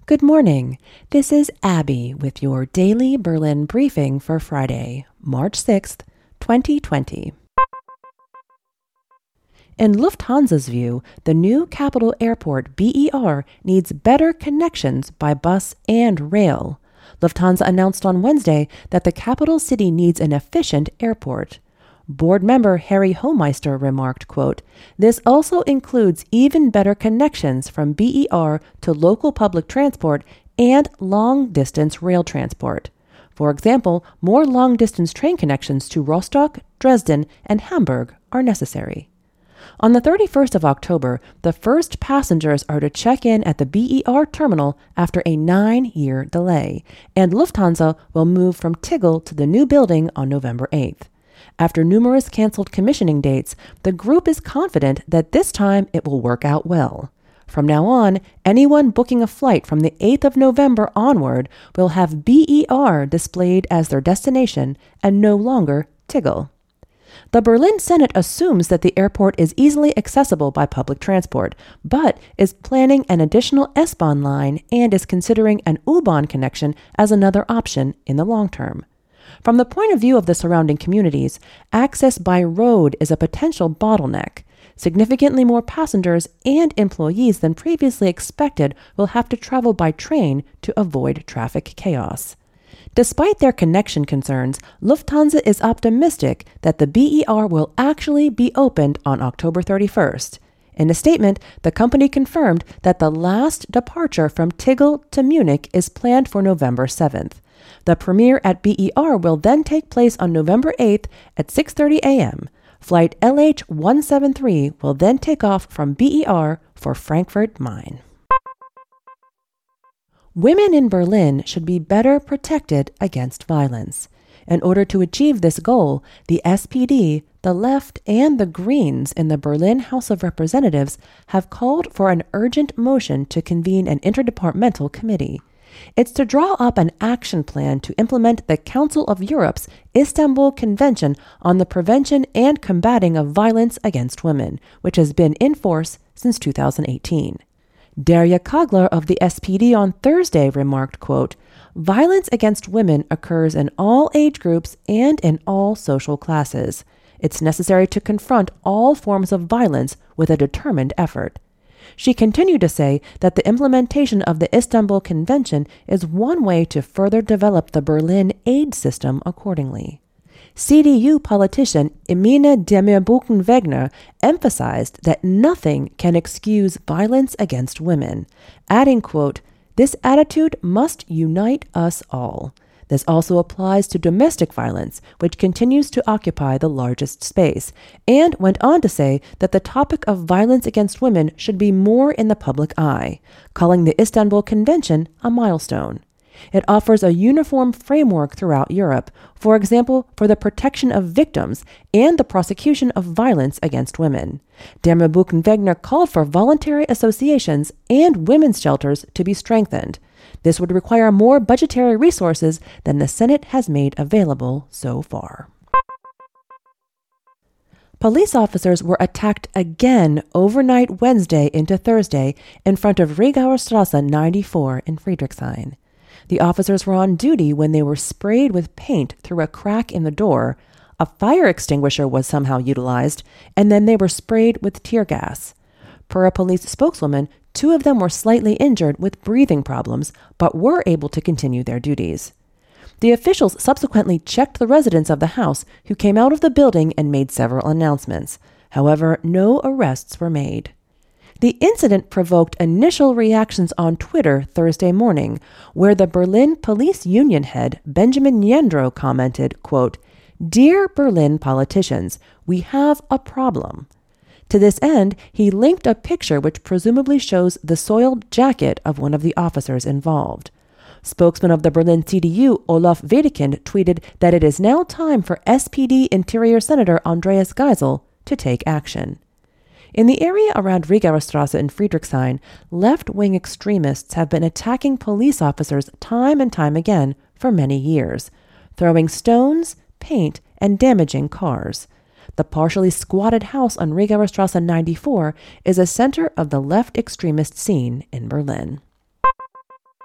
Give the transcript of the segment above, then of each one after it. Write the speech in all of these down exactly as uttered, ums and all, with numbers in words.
Good morning. This is Abby with your daily Berlin briefing for Friday, March sixth, twenty twenty. In Lufthansa's view, the new capital airport B E R needs better connections by bus and rail. Lufthansa announced on Wednesday that the capital city needs an efficient airport. Board member Harry Hohmeister remarked, quote, "This also includes even better connections from B E R to local public transport and long-distance rail transport. For example, more long-distance train connections to Rostock, Dresden, and Hamburg are necessary." On the thirty-first of October, the first passengers are to check in at the B E R terminal after a nine-year delay, and Lufthansa will move from Tegel to the new building on November eighth. After numerous canceled commissioning dates, the group is confident that this time it will work out well. From now on, anyone booking a flight from the eighth of November onward will have B E R displayed as their destination and no longer Tegel. The Berlin Senate assumes that the airport is easily accessible by public transport, but is planning an additional S-Bahn line and is considering an U-Bahn connection as another option in the long term. From the point of view of the surrounding communities, access by road is a potential bottleneck. Significantly more passengers and employees than previously expected will have to travel by train to avoid traffic chaos. Despite their connection concerns, Lufthansa is optimistic that the B E R will actually be opened on October thirty-first. In a statement, the company confirmed that the last departure from Tegel to Munich is planned for November seventh. The premiere at B E R will then take place on November eighth at six thirty a.m. Flight L H one seventy-three will then take off from B E R for Frankfurt Main. Women in Berlin should be better protected against violence. In order to achieve this goal, the S P D, the Left, and the Greens in the Berlin House of Representatives have called for an urgent motion to convene an interdepartmental committee. It's to draw up an action plan to implement the Council of Europe's Istanbul Convention on the Prevention and Combating of Violence Against Women, which has been in force since two thousand eighteen. Darya Kogler of the S P D on Thursday remarked, quote, "Violence against women occurs in all age groups and in all social classes. It's necessary to confront all forms of violence with a determined effort." She continued to say that the implementation of the Istanbul Convention is one way to further develop the Berlin aid system accordingly. C D U politician Emine Demir-Buchen-Wegner emphasized that nothing can excuse violence against women, adding, quote, "This attitude must unite us all. This also applies to domestic violence, which continues to occupy the largest space," and went on to say that the topic of violence against women should be more in the public eye, calling the Istanbul Convention a milestone. It offers a uniform framework throughout Europe, for example, for the protection of victims and the prosecution of violence against women. Demir-Buchen-Wegner called for voluntary associations and women's shelters to be strengthened. This would require more budgetary resources than the Senate has made available so far. Police officers were attacked again overnight Wednesday into Thursday in front of Riegauer Straße ninety-four in Friedrichshain. The officers were on duty when they were sprayed with paint through a crack in the door, a fire extinguisher was somehow utilized, and then they were sprayed with tear gas. Per a police spokeswoman, two of them were slightly injured with breathing problems, but were able to continue their duties. The officials subsequently checked the residents of the house, who came out of the building and made several announcements. However, no arrests were made. The incident provoked initial reactions on Twitter Thursday morning, where the Berlin Police Union head, Benjamin Jendro, commented, quote, "Dear Berlin politicians, we have a problem." To this end, he linked a picture which presumably shows the soiled jacket of one of the officers involved. Spokesman of the Berlin C D U, Olaf Wedekind, tweeted that it is now time for S P D Interior Senator Andreas Geisel to take action. In the area around Riegauer Straße in Friedrichshain, left-wing extremists have been attacking police officers time and time again for many years, throwing stones, paint, and damaging cars. The partially squatted house on Riegauer Straße ninety-four is a center of the left extremist scene in Berlin.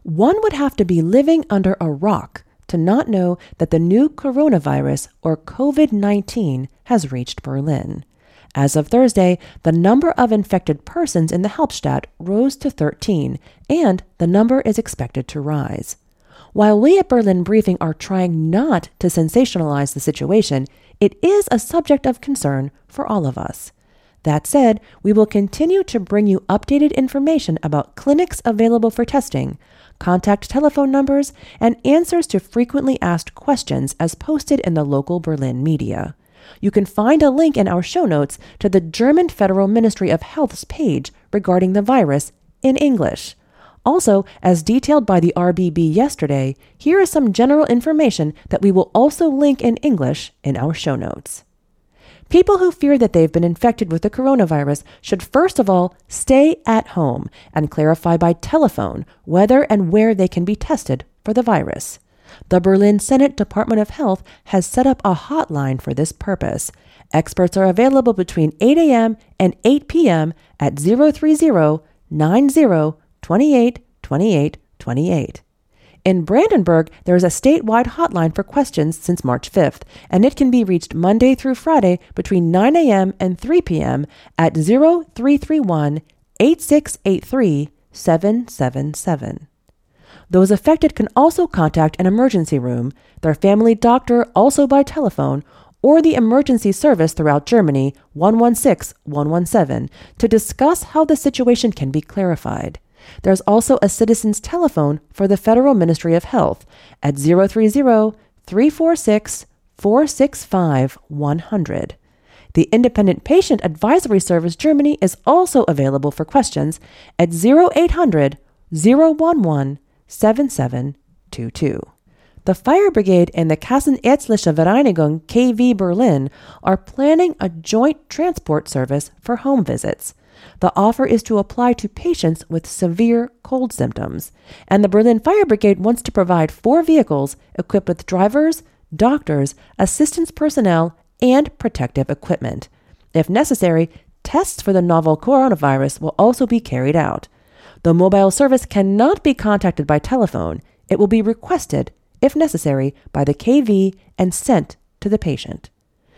One would have to be living under a rock to not know that the new coronavirus, or covid nineteen, has reached Berlin. As of Thursday, the number of infected persons in the Hauptstadt rose to thirteen, and the number is expected to rise. While we at Berlin Briefing are trying not to sensationalize the situation, it is a subject of concern for all of us. That said, we will continue to bring you updated information about clinics available for testing, contact telephone numbers, and answers to frequently asked questions as posted in the local Berlin media. You can find a link in our show notes to the German Federal Ministry of Health's page regarding the virus in English. Also, as detailed by the R B B yesterday, here is some general information that we will also link in English in our show notes. People who fear that they've been infected with the coronavirus should first of all stay at home and clarify by telephone whether and where they can be tested for the virus. The Berlin Senate Department of Health has set up a hotline for this purpose. Experts are available between eight a.m. and eight p.m. at zero three zero, nine zero, two eight, two eight, two eight. In Brandenburg, there is a statewide hotline for questions since March fifth, and it can be reached Monday through Friday between nine a.m. and three p.m. at zero three three one, eight six eight three, seven seven seven. Those affected can also contact an emergency room, their family doctor also by telephone, or the emergency service throughout Germany, one one six, one one seven, to discuss how the situation can be clarified. There's also a citizen's telephone for the Federal Ministry of Health at zero three zero, three four six, four six five, one hundred. The Independent Patient Advisory Service Germany is also available for questions at zero eight hundred, zero one one, seven seven two two. The Fire Brigade and the Kassenärztliche Vereinigung K V Berlin are planning a joint transport service for home visits. The offer is to apply to patients with severe cold symptoms, and the Berlin Fire Brigade wants to provide four vehicles equipped with drivers, doctors, assistance personnel, and protective equipment. If necessary, tests for the novel coronavirus will also be carried out. The mobile service cannot be contacted by telephone. It will be requested, if necessary, by the K V and sent to the patient.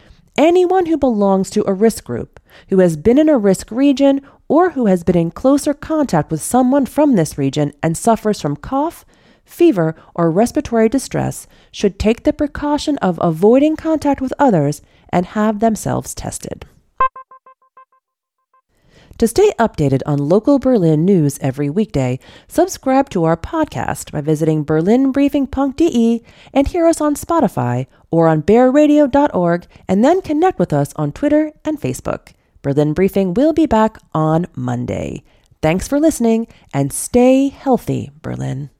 Anyone who belongs to a risk group, who has been in a risk region, or who has been in closer contact with someone from this region and suffers from cough, fever, or respiratory distress should take the precaution of avoiding contact with others and have themselves tested. To stay updated on local Berlin news every weekday, subscribe to our podcast by visiting berlin briefing punkt de and hear us on Spotify or on bear radio dot org, and then connect with us on Twitter and Facebook. Berlin Briefing will be back on Monday. Thanks for listening, and stay healthy, Berlin.